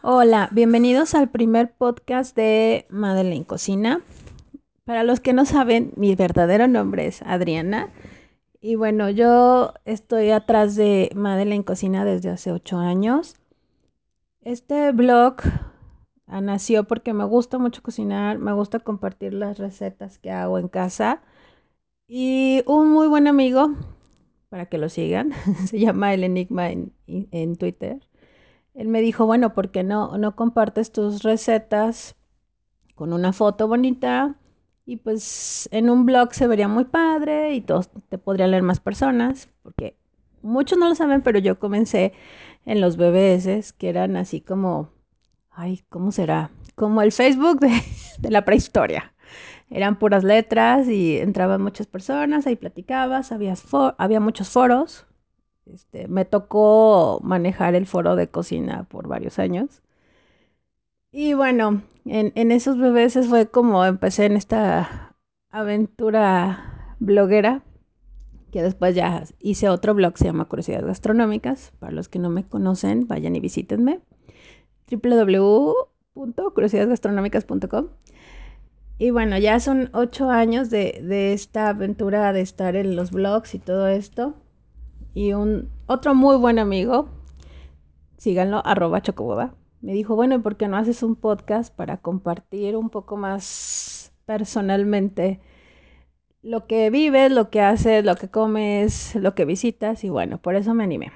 Hola, bienvenidos al primer podcast de Madeleine Cocina. Para los que no saben, mi verdadero nombre es Adriana. Y bueno, yo estoy atrás de Madeleine Cocina desde hace 8 años. Este blog nació porque me gusta mucho cocinar, me gusta compartir las recetas que hago en casa. Y un muy buen amigo, para que lo sigan, se llama El Enigma en Twitter. Él me dijo, bueno, ¿por qué no compartes tus recetas con una foto bonita? Y pues en un blog se vería muy padre y todos te podrían leer más personas, porque muchos no lo saben, pero yo comencé en los BBS, que eran así como, ay, ¿cómo será? Como el Facebook de la prehistoria. Eran puras letras y entraban muchas personas, ahí platicabas, había muchos foros. Me tocó manejar el foro de cocina por varios años. Y bueno, en esos bebés fue como empecé en esta aventura bloguera, que después ya hice otro blog, se llama Curiosidades Gastronómicas. Para los que no me conocen, vayan y visítenme. www.curiosidadesgastronómicas.com. Y bueno, ya son 8 años de esta aventura de estar en los blogs y todo esto. Y otro muy buen amigo, síganlo, @chocoboba, me dijo, bueno, ¿y por qué no haces un podcast para compartir un poco más personalmente lo que vives, lo que haces, lo que comes, lo que visitas? Y bueno, por eso me animé.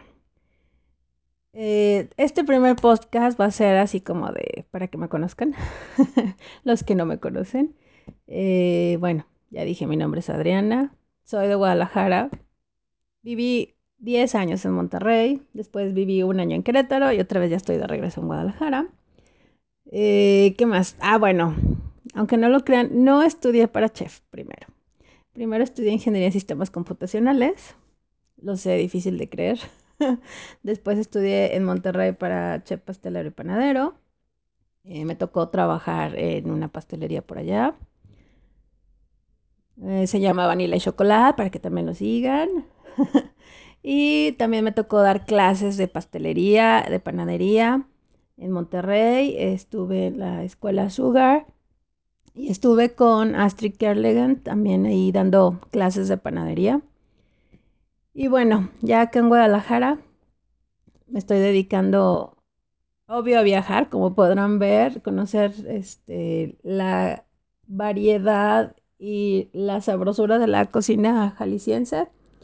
Este primer podcast va a ser así como para que me conozcan, los que no me conocen. Bueno, ya dije, mi nombre es Adriana, soy de Guadalajara, viví 10 años en Monterrey, después viví un año en Querétaro y otra vez ya estoy de regreso en Guadalajara. ¿Qué más? Ah, bueno, aunque no lo crean, no estudié para chef primero. Primero estudié ingeniería en sistemas computacionales, lo sé, difícil de creer. Después estudié en Monterrey para chef pastelero y panadero. Me tocó trabajar en una pastelería por allá. Se llama Vanilla y Chocolate, para que también lo sigan. Y también me tocó dar clases de pastelería, de panadería en Monterrey. Estuve en la escuela Sugar y estuve con Astrid Kerlegan también ahí dando clases de panadería. Y bueno, ya acá en Guadalajara me estoy dedicando, obvio, a viajar, como podrán ver, conocer la variedad y la sabrosura de la cocina jalisciense.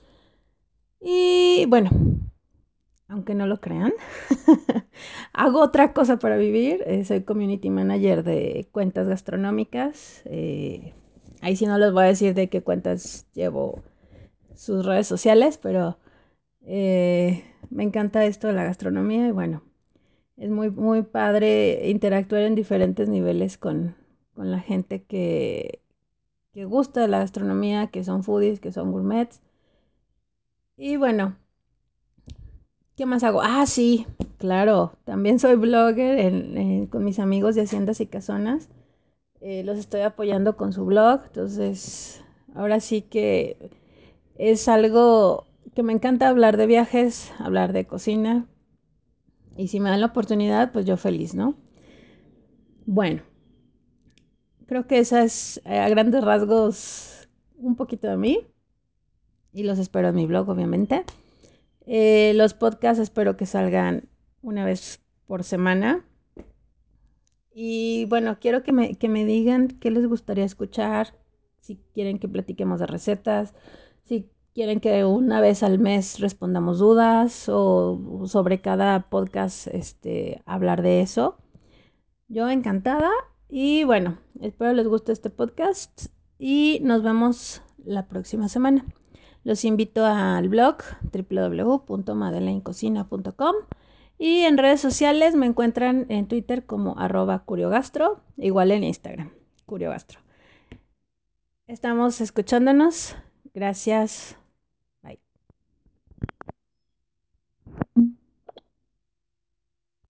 Y bueno, aunque no lo crean, hago otra cosa para vivir. Soy community manager de cuentas gastronómicas. Ahí sí no les voy a decir de qué cuentas llevo sus redes sociales, pero me encanta esto de la gastronomía y bueno, es muy, muy padre interactuar en diferentes niveles con la gente que gusta de la gastronomía, que son foodies, que son gourmets. Y bueno, ¿qué más hago? Ah, sí, claro. También soy blogger con mis amigos de Haciendas y Casonas. Los estoy apoyando con su blog. Entonces, ahora sí que es algo que me encanta hablar de viajes, hablar de cocina. Y si me dan la oportunidad, pues yo feliz, ¿no? Bueno, creo que esa es a grandes rasgos un poquito de mí. Y los espero en mi blog, obviamente. Los podcasts espero que salgan una vez por semana. Y bueno, quiero que me digan qué les gustaría escuchar, si quieren que platiquemos de recetas, si quieren que una vez al mes respondamos dudas o sobre cada podcast hablar de eso. Yo encantada y bueno, espero les guste este podcast y nos vemos la próxima semana. Los invito al blog www.madeleincocina.com y en redes sociales me encuentran en Twitter como @curiogastro, igual en Instagram, curiogastro. Estamos escuchándonos. Gracias.